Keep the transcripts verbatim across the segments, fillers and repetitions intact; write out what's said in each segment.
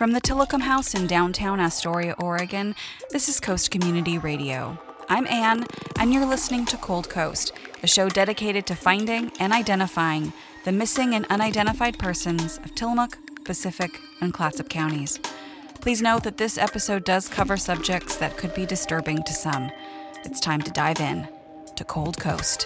From the Tillicum House in downtown Astoria, Oregon, this is Coast Community Radio. I'm Anne, and you're listening to Cold Coast, a show dedicated to finding and identifying the missing and unidentified persons of Tillamook, Pacific, and Clatsop counties. Please note that this episode does cover subjects that could be disturbing to some. It's time to dive in to Cold Coast.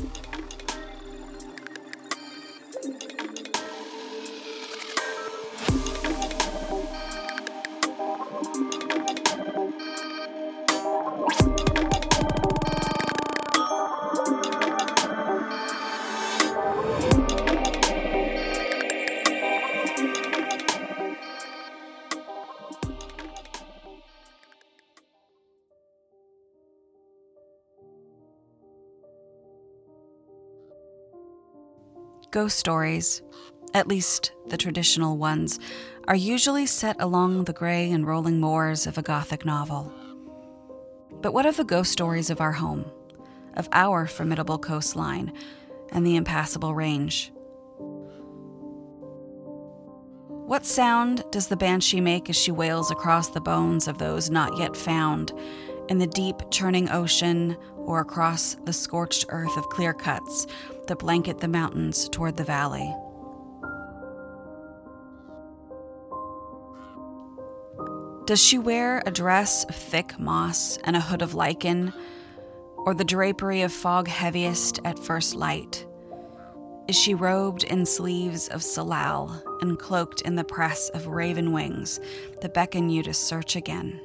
Ghost stories, at least the traditional ones, are usually set along the gray and rolling moors of a Gothic novel. But what of the ghost stories of our home, of our formidable coastline, and the impassable range? What sound does the banshee make as she wails across the bones of those not yet found, in the deep, churning ocean, or across the scorched earth of clear cuts that blanket the mountains toward the valley? Does she wear a dress of thick moss and a hood of lichen, or the drapery of fog heaviest at first light? Is she robed in sleeves of salal and cloaked in the press of raven wings that beckon you to search again?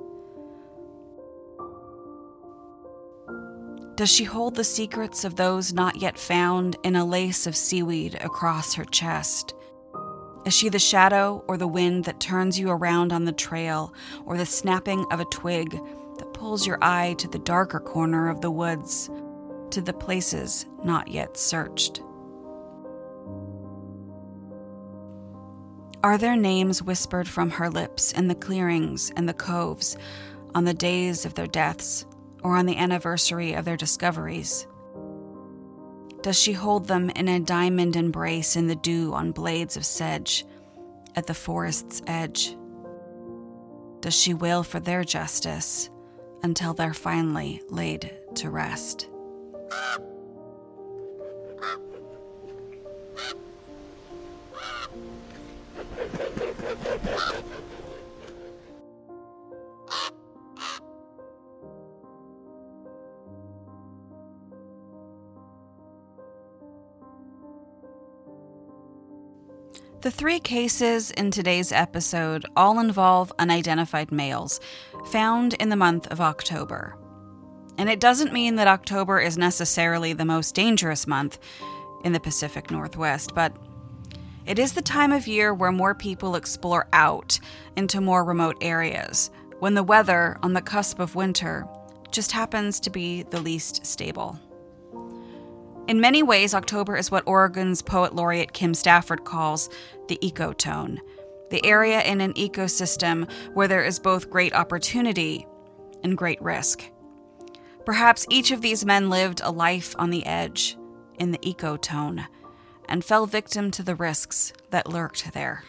Does she hold the secrets of those not yet found in a lace of seaweed across her chest? Is she the shadow or the wind that turns you around on the trail, or the snapping of a twig that pulls your eye to the darker corner of the woods, to the places not yet searched? Are there names whispered from her lips in the clearings and the coves on the days of their deaths, or on the anniversary of their discoveries? Does she hold them in a diamond embrace in the dew on blades of sedge at the forest's edge? Does she wail for their justice until they're finally laid to rest? The three cases in today's episode all involve unidentified males found in the month of October. And it doesn't mean that October is necessarily the most dangerous month in the Pacific Northwest, but it is the time of year where more people explore out into more remote areas, when the weather on the cusp of winter just happens to be the least stable. In many ways, October is what Oregon's poet laureate Kim Stafford calls the ecotone, the area in an ecosystem where there is both great opportunity and great risk. Perhaps each of these men lived a life on the edge, in the ecotone, and fell victim to the risks that lurked there.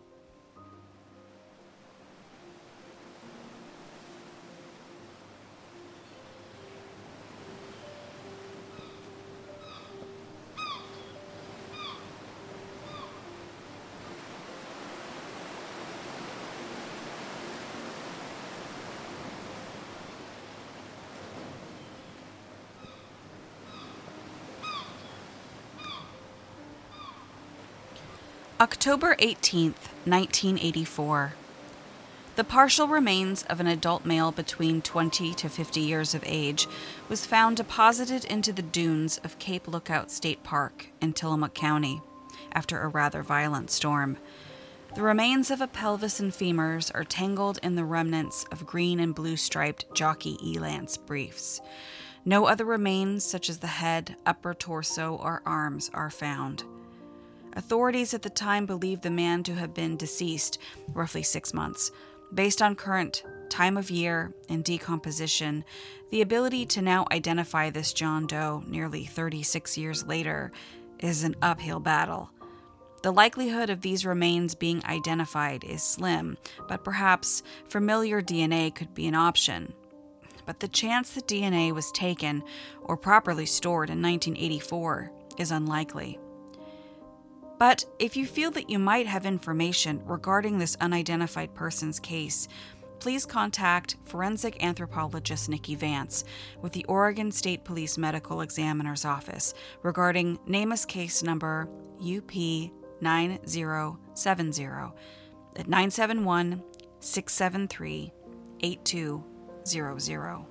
October eighteenth, nineteen eighty-four. The partial remains of an adult male between twenty to fifty years of age was found deposited into the dunes of Cape Lookout State Park in Tillamook County after a rather violent storm. The remains of a pelvis and femurs are tangled in the remnants of green and blue striped jockey elance briefs. No other remains, such as the head, upper torso, or arms, are found. Authorities at the time believed the man to have been deceased roughly six months. Based on current time of year and decomposition, the ability to now identify this John Doe nearly thirty-six years later is an uphill battle. The likelihood of these remains being identified is slim, but perhaps familiar D N A could be an option. But the chance that D N A was taken or properly stored in nineteen eighty-four is unlikely. But if you feel that you might have information regarding this unidentified person's case, please contact forensic anthropologist Nikki Vance with the Oregon State Police Medical Examiner's Office regarding NamUs case number U P nine zero seven zero at nine seven one, six seven three, eight two zero zero.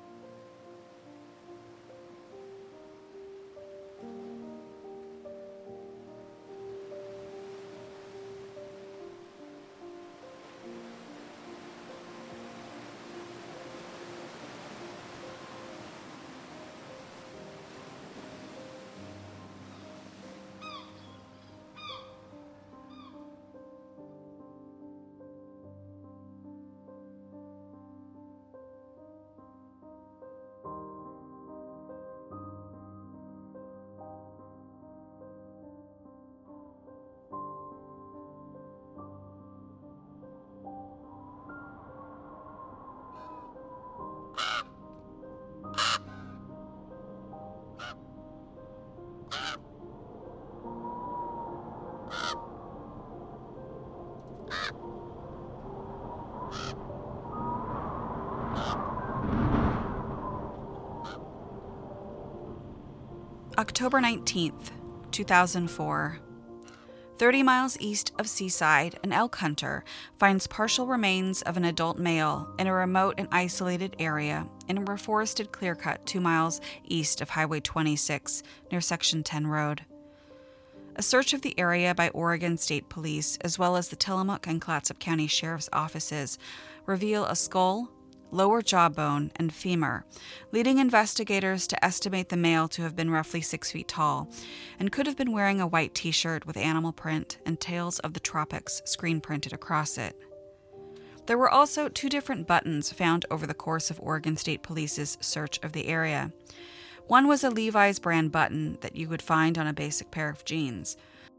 October nineteenth, two thousand four. thirty miles east of Seaside, an elk hunter finds partial remains of an adult male in a remote and isolated area in a reforested clearcut two miles east of Highway twenty-six near Section ten Road. A search of the area by Oregon State Police, as well as the Tillamook and Clatsop County Sheriff's offices, reveal a skull, lower jawbone, and femur, leading investigators to estimate the male to have been roughly six feet tall and could have been wearing a white t-shirt with animal print and Tales of the Tropics screen printed across it. There were also two different buttons found over the course of Oregon State Police's search of the area. One was a Levi's brand button that you would find on a basic pair of jeans.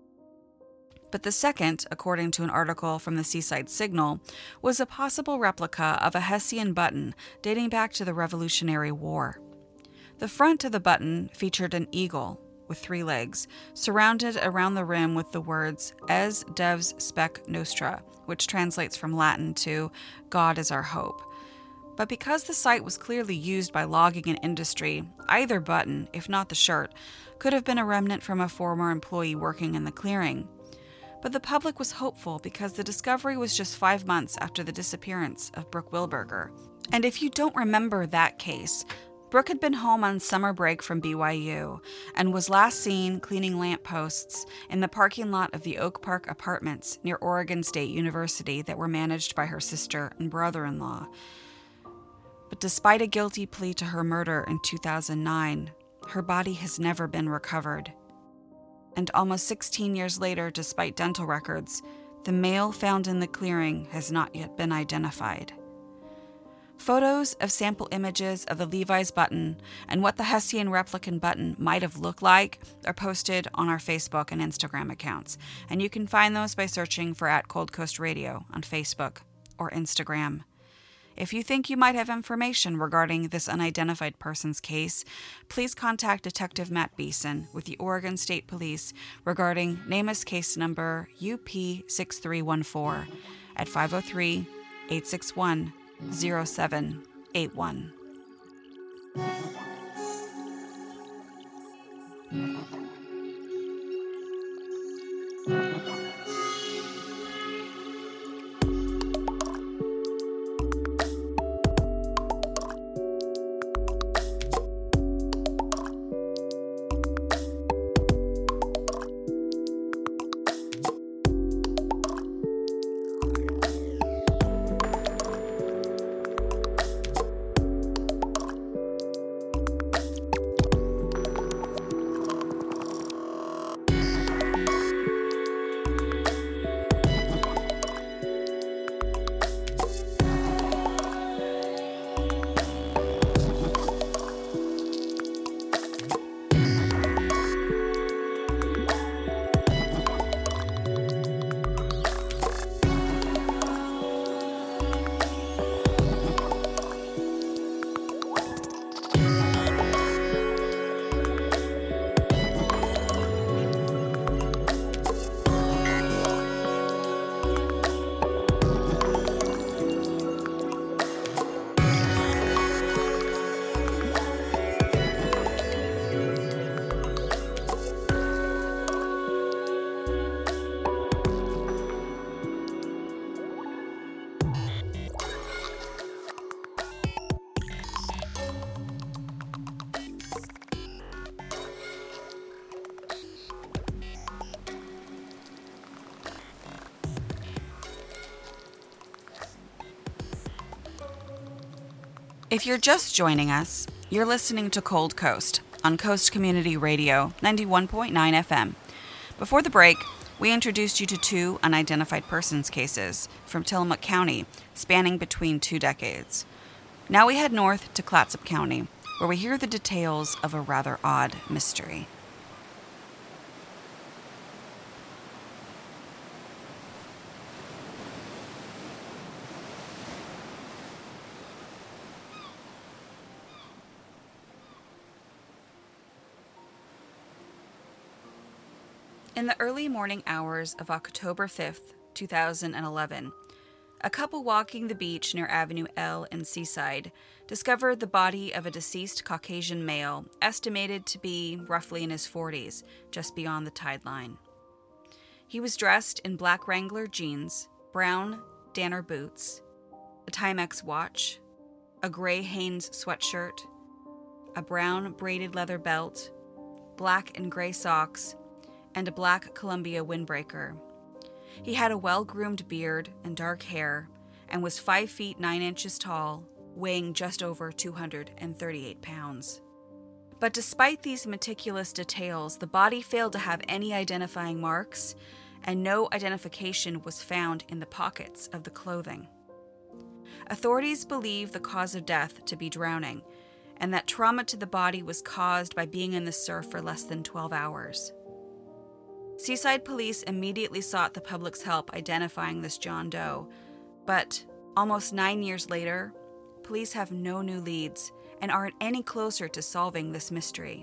But the second, according to an article from the Seaside Signal, was a possible replica of a Hessian button dating back to the Revolutionary War. The front of the button featured an eagle with three legs, surrounded around the rim with the words "Es Deus Spec Nostra," which translates from Latin to "God is our hope." But because the site was clearly used by logging and industry, either button, if not the shirt, could have been a remnant from a former employee working in the clearing. But the public was hopeful because the discovery was just five months after the disappearance of Brooke Wilberger. And if you don't remember that case, Brooke had been home on summer break from B Y U and was last seen cleaning lampposts in the parking lot of the Oak Park Apartments near Oregon State University that were managed by her sister and brother-in-law. But despite a guilty plea to her murder in two thousand nine, her body has never been recovered. And almost sixteen years later, despite dental records, the male found in the clearing has not yet been identified. Photos of sample images of the Levi's button and what the Hessian replicant button might have looked like are posted on our Facebook and Instagram accounts, and you can find those by searching for at Cold Coast Radio on Facebook or Instagram. If you think you might have information regarding this unidentified person's case, please contact Detective Matt Beeson with the Oregon State Police regarding NamUs case number U P six three one four at five oh three, eight six one, oh seven eight one. If you're just joining us, you're listening to Cold Coast on Coast Community Radio ninety-one point nine F M. Before the break, we introduced you to two unidentified persons cases from Tillamook County, spanning between two decades. Now we head north to Clatsop County, where we hear the details of a rather odd mystery. In the early morning hours of October fifth, two thousand eleven, a couple walking the beach near Avenue L in Seaside discovered the body of a deceased Caucasian male, estimated to be roughly in his forties, just beyond the tide line. He was dressed in black Wrangler jeans, brown Danner boots, a Timex watch, a gray Hanes sweatshirt, a brown braided leather belt, black and gray socks, and a black Columbia windbreaker. He had a well-groomed beard and dark hair, and was five feet nine inches tall, weighing just over two hundred thirty-eight pounds. But despite these meticulous details, the body failed to have any identifying marks, and no identification was found in the pockets of the clothing. Authorities believe the cause of death to be drowning, and that trauma to the body was caused by being in the surf for less than twelve hours. Seaside police immediately sought the public's help identifying this John Doe, but almost nine years later, police have no new leads and aren't any closer to solving this mystery.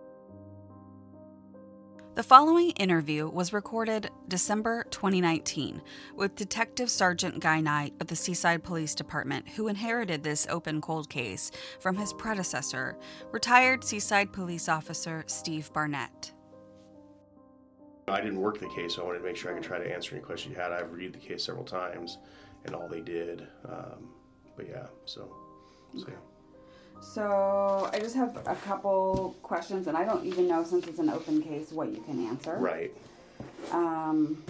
The following interview was recorded December twenty nineteen with Detective Sergeant Guy Knight of the Seaside Police Department, who inherited this open cold case from his predecessor, retired Seaside Police Officer Steve Barnett. I didn't work the case, so I wanted to make sure I could try to answer any questions you had. I've reviewed the case several times, and all they did. Um, but yeah, so, so yeah. So I just have a couple questions, and I don't even know, since it's an open case, what you can answer. Right. Um,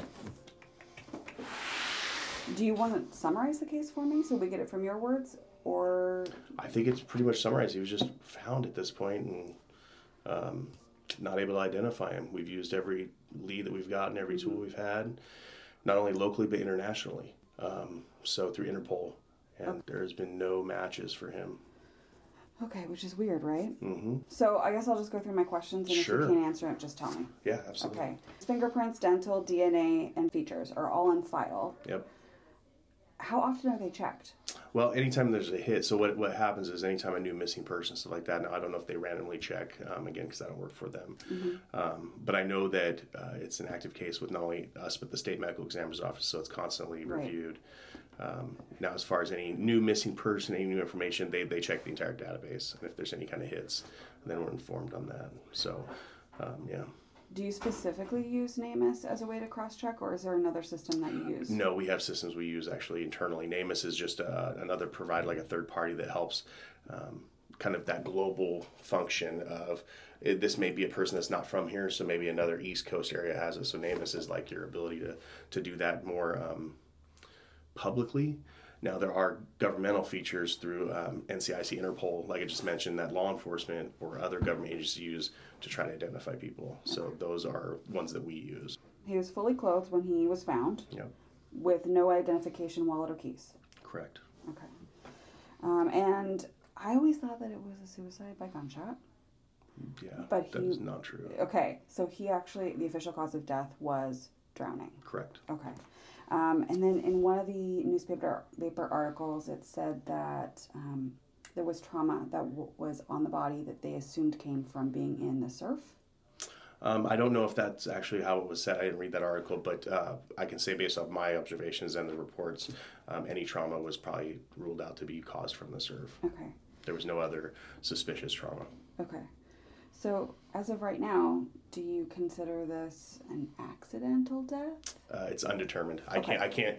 do you want to summarize the case for me so we get it from your words, or? I think it's pretty much summarized. He was just found at this point and um, not able to identify him. We've used every lead that we've gotten, every tool we've had, not only locally but internationally. Um, so through Interpol, and okay. There has been no matches for him. Okay, which is weird, right? Mm-hmm. So I guess I'll just go through my questions, and sure. If you can't answer it, just tell me. Yeah, absolutely. Okay. Fingerprints, dental, D N A, and features are all in file. Yep. How often are they checked? Well, anytime there's a hit. So what what happens is anytime a new missing person, stuff like that. Now, I don't know if they randomly check, um, again, because I don't work for them. Mm-hmm. Um, but I know that uh, it's an active case with not only us, but the State Medical Examiner's Office, so it's constantly right. reviewed. Um, now, as far as any new missing person, any new information, they, they check the entire database. And if there's any kind of hits, then we're informed on that. So, um, yeah. Do you specifically use NamUs as a way to cross-check, or is there another system that you use? No, we have systems we use actually internally. NamUs is just uh, another provider, like a third party that helps um, kind of that global function of it, this may be a person that's not from here, so maybe another East Coast area has it. So NamUs is like your ability to, to do that more um, publicly. Now, there are governmental features through um, N C I C, Interpol, like I just mentioned, that law enforcement or other government agencies use to try to identify people. So those are ones that we use. He was fully clothed when he was found. Yep. With no identification, wallet, or keys. Correct. Okay. Um, and I always thought that it was a suicide by gunshot. Yeah, but that he, is not true. Okay, so he actually, the official cause of death was drowning. Correct. Okay. Um, and then in one of the newspaper paper articles, it said that um, there was trauma that w- was on the body that they assumed came from being in the surf. Um, I don't know if that's actually how it was said. I didn't read that article, but uh, I can say based off my observations and the reports, um, any trauma was probably ruled out to be caused from the surf. Okay. There was no other suspicious trauma. Okay. So, as of right now, do you consider this an accidental death? Uh, it's undetermined. Okay. I can't. I can't.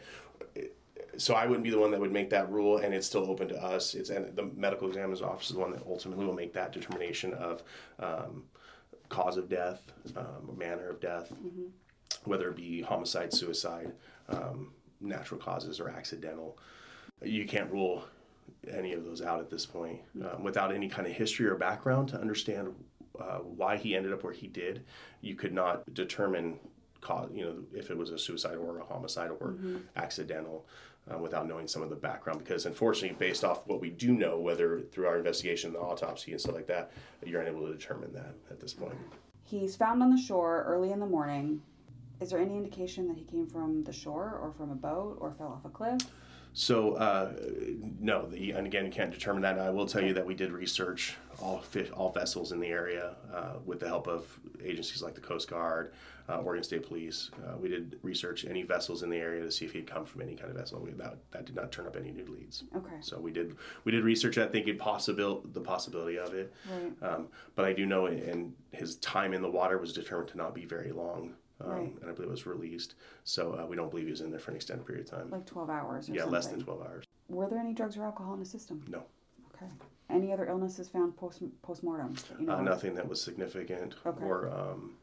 So I wouldn't be the one that would make that rule, and it's still open to us. It's and the medical examiner's office is the one that ultimately will make that determination of um, cause of death, um, manner of death, mm-hmm. whether it be homicide, suicide, um, natural causes, or accidental. You can't rule any of those out at this point, um, without any kind of history or background to understand uh, why he ended up where he did. You could not determine, cause, you know, if it was a suicide or a homicide or mm-hmm. accidental, uh, without knowing some of the background. Because unfortunately, based off what we do know, whether through our investigation, the autopsy and stuff like that, you're unable to determine that at this point. He's found on the shore early in the morning. Is there any indication that he came from the shore or from a boat or fell off a cliff? So, uh, no, the, and again, you can't determine that. I will tell you that we did research all fish, all vessels in the area uh, with the help of agencies like the Coast Guard, uh, Oregon State Police. Uh, we did research any vessels in the area to see if he'd come from any kind of vessel. We, that, that did not turn up any new leads. Okay. So we did we did research that, thinking possible the possibility of it. Right. Um, but I do know, and his time in the water was determined to not be very long. Um, right. And I believe it was released. So uh, we don't believe he was in there for an extended period of time. Like twelve hours or yeah, something? Less than twelve hours. Were there any drugs or alcohol in his system? No. Okay. Any other illnesses found post post-mortem that you know uh, Nothing that was significant okay. or um,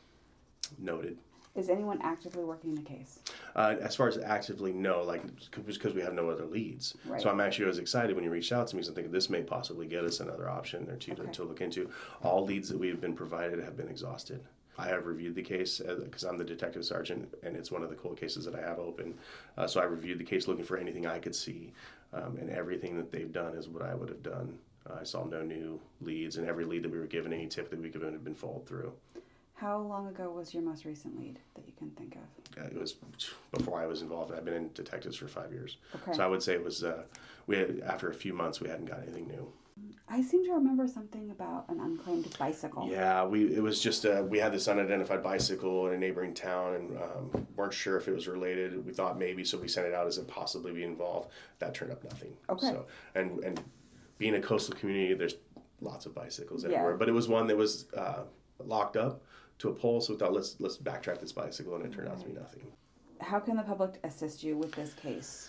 noted. Is anyone actively working the case? Uh, as far as actively, no, like because we have no other leads. Right. So I'm actually I was excited when you reached out to me, because I'm thinking this may possibly get us another option or two okay. to, to look into. All leads that we have been provided have been exhausted. I have reviewed the case because I'm the detective sergeant, and it's one of the cold cases that I have open. Uh, so I reviewed the case looking for anything I could see, um, and everything that they've done is what I would have done. Uh, I saw no new leads, and every lead that we were given, any tip that we were given, had been followed through. How long ago was your most recent lead that you can think of? Uh, it was before I was involved. I've been in detectives for five years. Okay. So I would say it was, uh, we had, after a few months, we hadn't got anything new. I seem to remember something about an unclaimed bicycle. Yeah, we it was just, uh, we had this unidentified bicycle in a neighboring town, and um, weren't sure if it was related. We thought maybe, so we sent it out as it possibly be involved. That turned up nothing. Okay. So, and, and being a coastal community, there's lots of bicycles yeah. everywhere. But it was one that was uh, locked up to a pole, so we thought, let's let's backtrack this bicycle, and it turned right. out to be nothing. How can the public assist you with this case?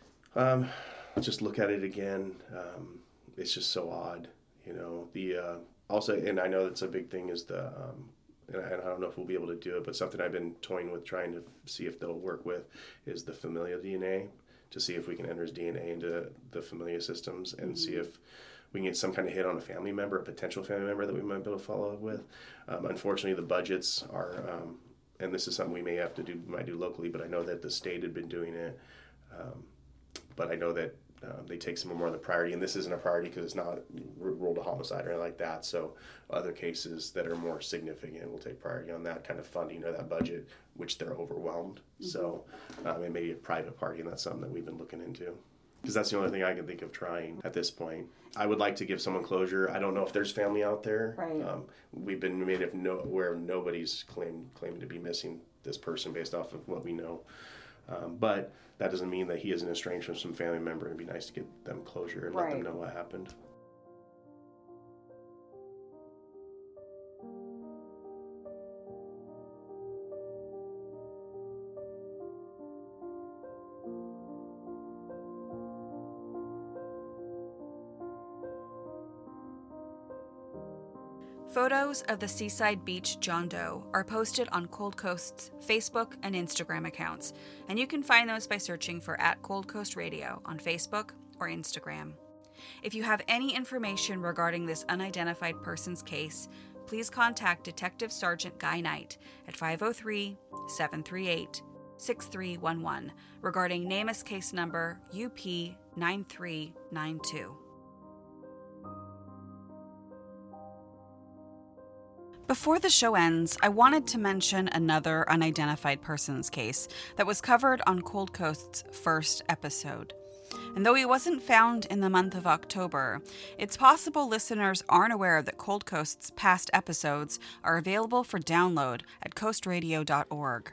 Um, just look at it again. Um, it's just so odd, you know. The uh, also, and I know that's a big thing, is the, um, and, I, and I don't know if we'll be able to do it, but something I've been toying with, trying to see if they'll work with, is the Familia D N A, to see if we can enter his D N A into the Familia systems and mm-hmm. see if we can get some kind of hit on a family member, a potential family member that we might be able to follow up with. Um, unfortunately, the budgets are, um, and this is something we may have to do, might do locally, but I know that the state had been doing it. Um, but I know that uh, they take some more of the priority, and this isn't a priority because it's not ruled a homicide or anything like that. So other cases that are more significant will take priority on that kind of funding or that budget, which they're overwhelmed. Mm-hmm. So um, it may be a private party, and that's something that we've been looking into. Because that's the only thing I can think of trying at this point. I would like to give someone closure. I don't know if there's family out there. Right. Um, we've been made of no, aware of nobody's claimed claiming to be missing this person based off of what we know. Um, but that doesn't mean that he isn't estranged from some family member. It'd be nice to get them closure and right. let them know what happened. Photos of the Seaside Beach John Doe are posted on Cold Coast's Facebook and Instagram accounts, and you can find those by searching for at Cold Coast Radio on Facebook or Instagram. If you have any information regarding this unidentified person's case, please contact Detective Sergeant Guy Knight at five oh three, seven three eight, six three one one regarding NamUs case number U P nine three nine two. Before the show ends, I wanted to mention another unidentified person's case that was covered on Cold Coast's first episode. And though he wasn't found in the month of October, it's possible listeners aren't aware that Cold Coast's past episodes are available for download at coast radio dot org.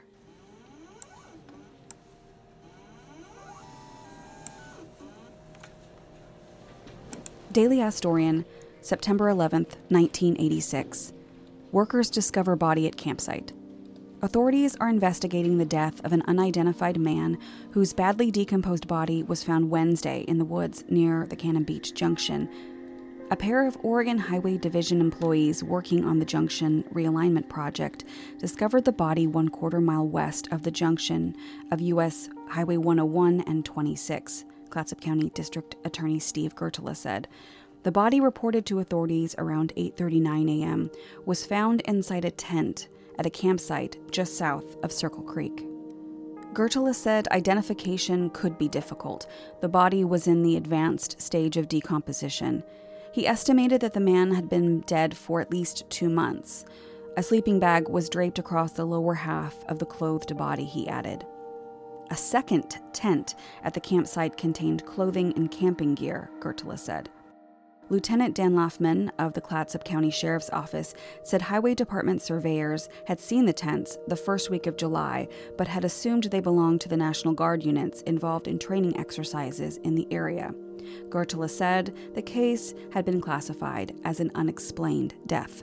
Daily Astorian, September eleventh, nineteen eighty-six. Workers discover body at campsite. Authorities are investigating the death of an unidentified man whose badly decomposed body was found Wednesday in the woods near the Cannon Beach Junction. A pair of Oregon Highway Division employees working on the Junction realignment project discovered the body one quarter mile west of the junction of U S Highway one oh one and twenty-six, Clatsop County District Attorney Steve Gertela said, the body, reported to authorities around eight thirty-nine a.m., was found inside a tent at a campsite just south of Circle Creek. Gertela said identification could be difficult. The body was in the advanced stage of decomposition. He estimated that the man had been dead for at least two months. A sleeping bag was draped across the lower half of the clothed body, he added. A second tent at the campsite contained clothing and camping gear, Gertela said. Lieutenant Dan Laufman of the Clatsop County Sheriff's Office said Highway Department surveyors had seen the tents the first week of July, but had assumed they belonged to the National Guard units involved in training exercises in the area. Gertela said the case had been classified as an unexplained death.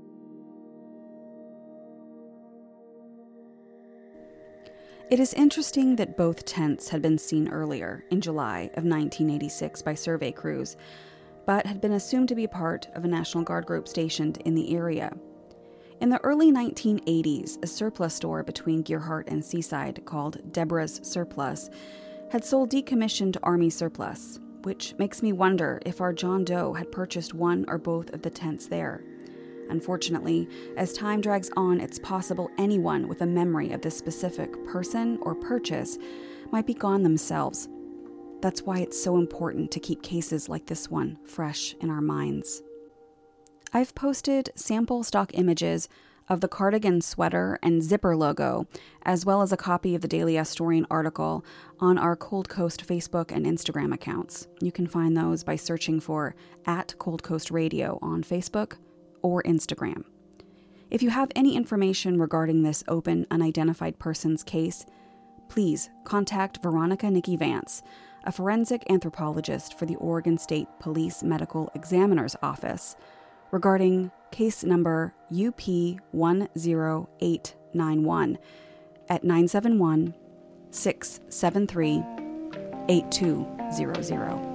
It is interesting that both tents had been seen earlier, in July of nineteen eighty-six, by survey crews, but had been assumed to be part of a National Guard group stationed in the area. In the early nineteen eighties, a surplus store between Gearhart and Seaside called Deborah's Surplus had sold decommissioned Army surplus, which makes me wonder if our John Doe had purchased one or both of the tents there. Unfortunately, as time drags on, it's possible anyone with a memory of this specific person or purchase might be gone themselves. That's why it's so important to keep cases like this one fresh in our minds. I've posted sample stock images of the cardigan sweater and zipper logo, as well as a copy of the Daily Astorian article on our Cold Coast Facebook and Instagram accounts. You can find those by searching for at Cold Coast Radio on Facebook or Instagram. If you have any information regarding this open, unidentified person's case, please contact Veronica Nikki Vance, a forensic anthropologist for the Oregon State Police Medical Examiner's Office, regarding case number U P one zero eight nine one at nine seven one, six seven three, eight two zero zero.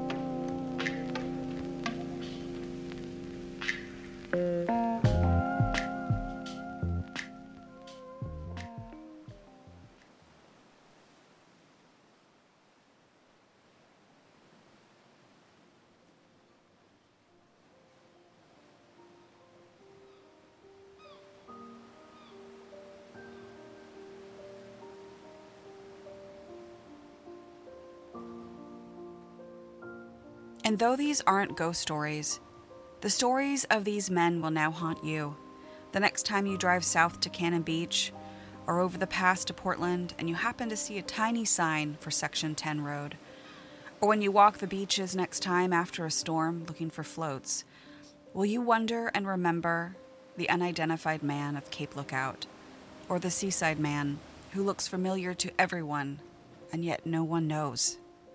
And though these aren't ghost stories, the stories of these men will now haunt you. The next time you drive south to Cannon Beach or over the pass to Portland and you happen to see a tiny sign for Section ten Road, or when you walk the beaches next time after a storm looking for floats, will you wonder and remember the unidentified man of Cape Lookout, or the seaside man who looks familiar to everyone and yet no one knows?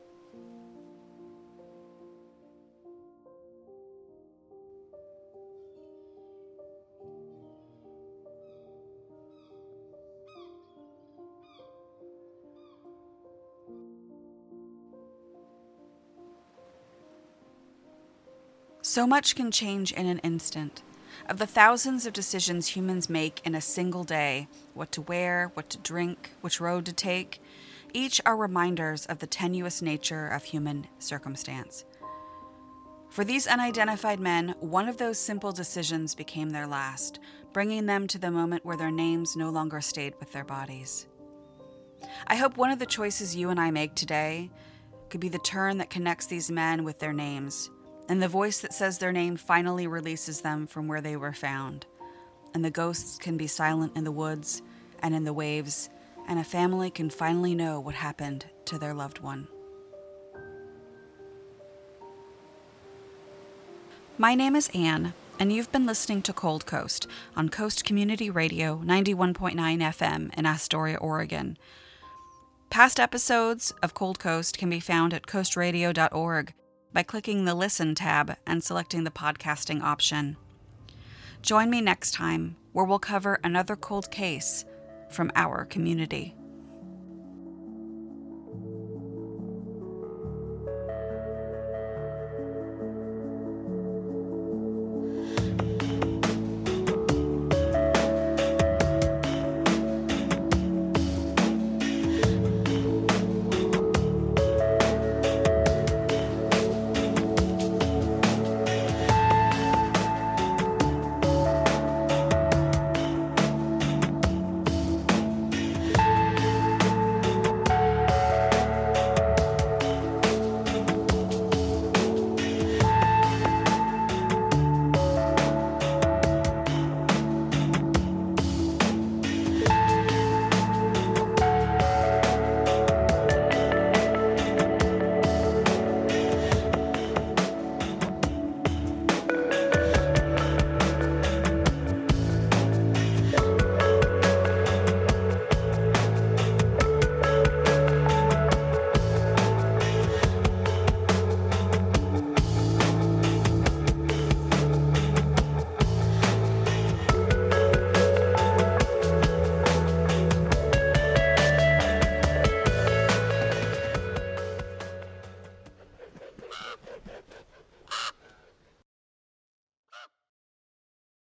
So much can change in an instant. Of the thousands of decisions humans make in a single day, what to wear, what to drink, which road to take, each are reminders of the tenuous nature of human circumstance. For these unidentified men, one of those simple decisions became their last, bringing them to the moment where their names no longer stayed with their bodies. I hope one of the choices you and I make today could be the turn that connects these men with their names, and the voice that says their name finally releases them from where they were found. And the ghosts can be silent in the woods and in the waves, and a family can finally know what happened to their loved one. My name is Anne, and you've been listening to Cold Coast on Coast Community Radio ninety-one point nine F M in Astoria, Oregon. Past episodes of Cold Coast can be found at coast radio dot org by clicking the Listen tab and selecting the podcasting option. Join me next time, where we'll cover another cold case from our community.